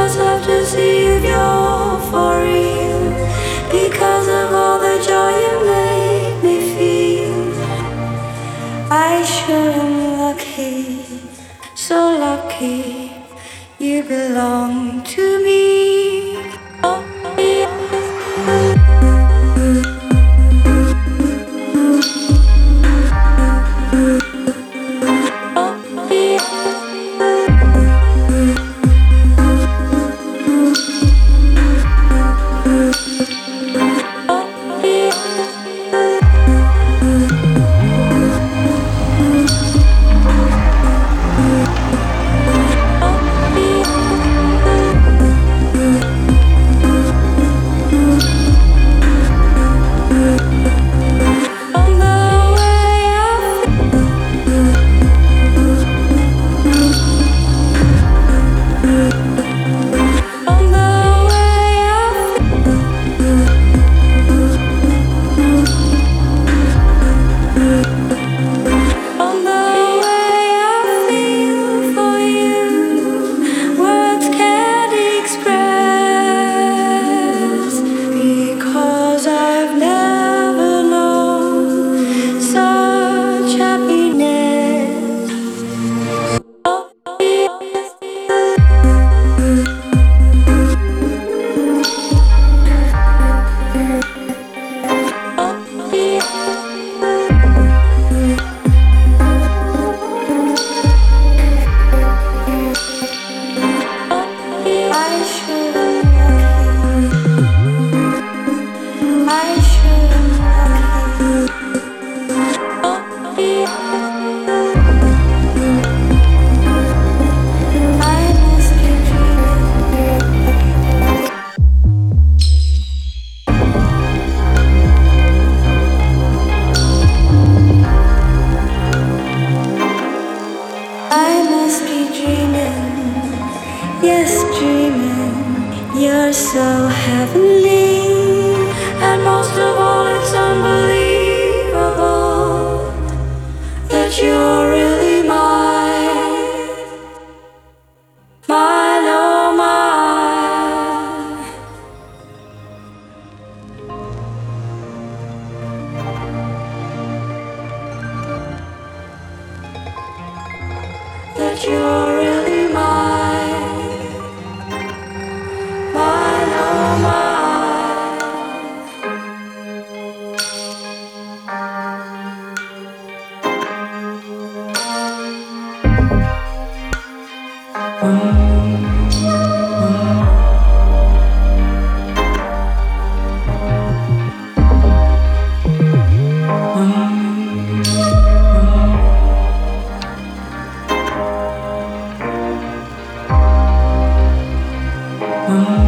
just have to see if you're for real. Because of all the joy you make me feel. I sure am lucky, so lucky. You belong to me. Oh, yes, dreaming, you're so heavenly. And most of all, it's unbelievable that you're really mine. Mine, oh mine. That you're really mine. Mine, oh mine. Mm-hmm.